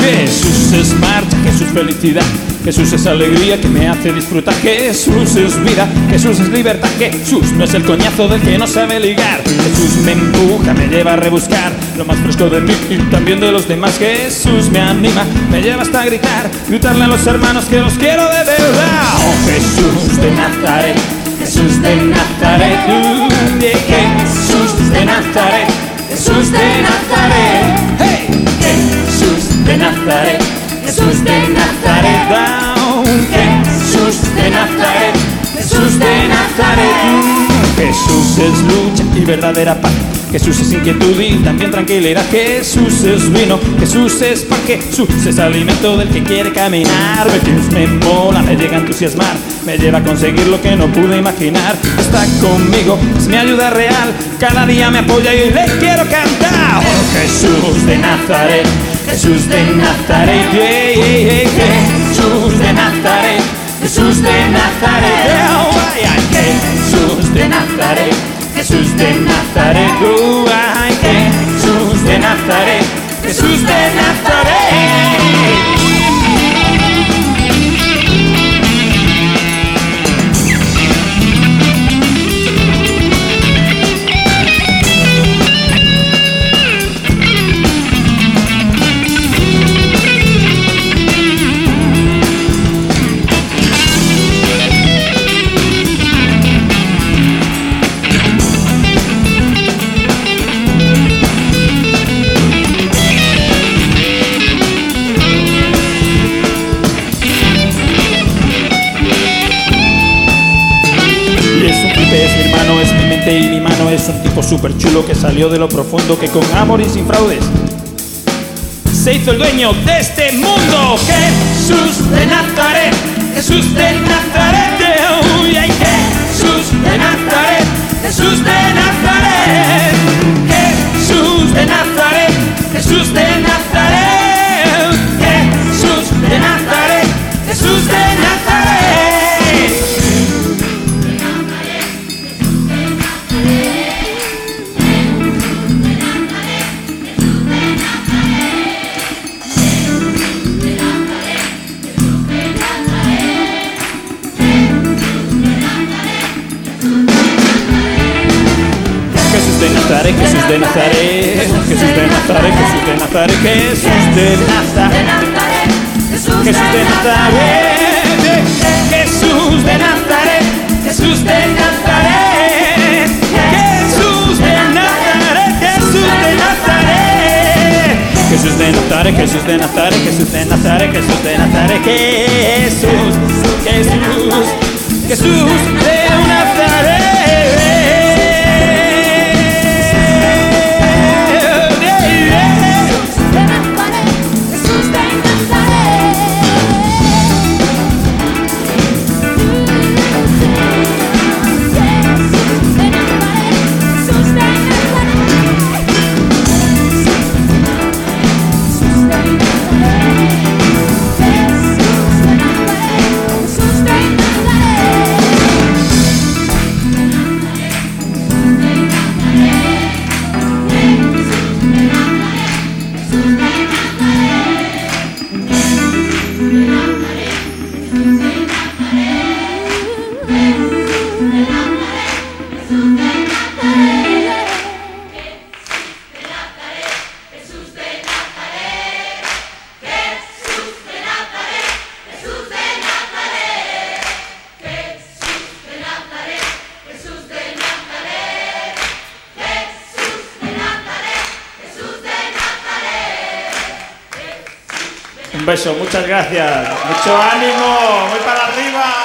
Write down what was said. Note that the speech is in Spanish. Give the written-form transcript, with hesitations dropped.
Jesús es marcha, Jesús felicidad, Jesús es alegría que me hace disfrutar. Jesús es vida, Jesús es libertad. Jesús no es el coñazo del que no sabe ligar. Jesús me empuja, me lleva a rebuscar lo más fresco de mí y también de los demás. Jesús me anima, me lleva hasta gritar, gritarle a los hermanos que los quiero de verdad. Oh Jesús de Nazaret, Jesús de Nazaret, Jesús de Nazaret, Jesús de Nazaret, hey, Jesús de Nazaret, Jesús de Nazaret, Jesús de Nazaret, Jesús de Nazaret. Jesús es lucha y verdadera paz, Jesús es inquietud y también tranquilidad. Jesús es vino, Jesús es pan, Jesús es alimento del que quiere caminar. Jesús me mola, me llega a entusiasmar, me lleva a conseguir lo que no pude imaginar. Está conmigo, es mi ayuda real, cada día me apoya y le quiero cantar. Oh Jesús de Nazaret, Jesús de Nazaret, Jesús de Nazaret, Jesús de Nazaret, Jesús de Nazaret, Jesús de Nazaret, Jesús de Nazaret, Jesús de Nazaret. Es mi hermano, es mi mente y mi mano. Es un tipo súper chulo que salió de lo profundo, que con amor y sin fraudes se hizo el dueño de este mundo. Jesús de Nazaret, Jesús de Nazaret, Jesús de Nazaret, Jesús de Nazaret, Jesús de Nazaret, Jesús de Nazaret, Jesús de Nazaret, Jesús de Nazaret. Jesús de Nazaret, Jesús de Nazaret, Jesús de Nazaret, Jesús de Nazaret, Jesús de Nazaret, Jesús de Nazaret, Jesús de Nazaret, Jesús de Nazaret, Jesús de Nazaret, Jesús de Nazaret, Jesús de Nazaret, Jesús de Nazaret, Jesús de Nazaret, Jesús de Nazaret, Jesús, Jesús, Jesús de Nazaret. Un beso, muchas gracias. Mucho ánimo, muy para arriba.